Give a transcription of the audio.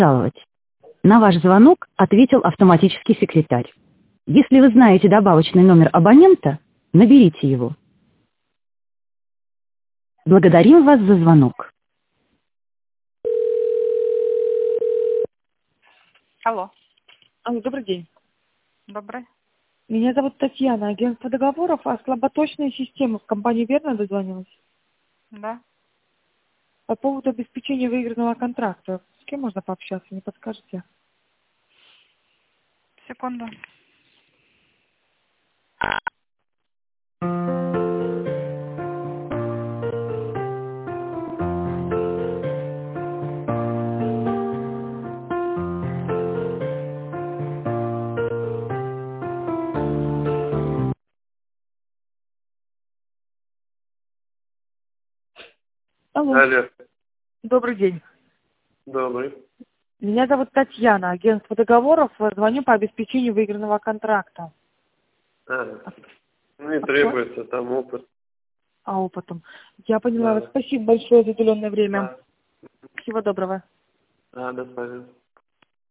пожаловать. На ваш звонок ответил автоматический секретарь. Если вы знаете добавочный номер абонента, наберите его. Благодарим вас за звонок. Алло, Алло, добрый день. добрый. Меня зовут Татьяна, агентство договоров, а слаботочная система в компании верно дозвонилась? Да. По поводу обеспечения выигранного контракта. С кем можно пообщаться, не подскажете? Секунду. Алло. Алло, Добрый день. добрый. Меня зовут Татьяна, агентство договоров. Звоню по обеспечению выигранного контракта. Ну и требуется там опыт. А опытом. Я поняла Да. вас. Спасибо большое за уделенное время. Да. Всего доброго. До свидания.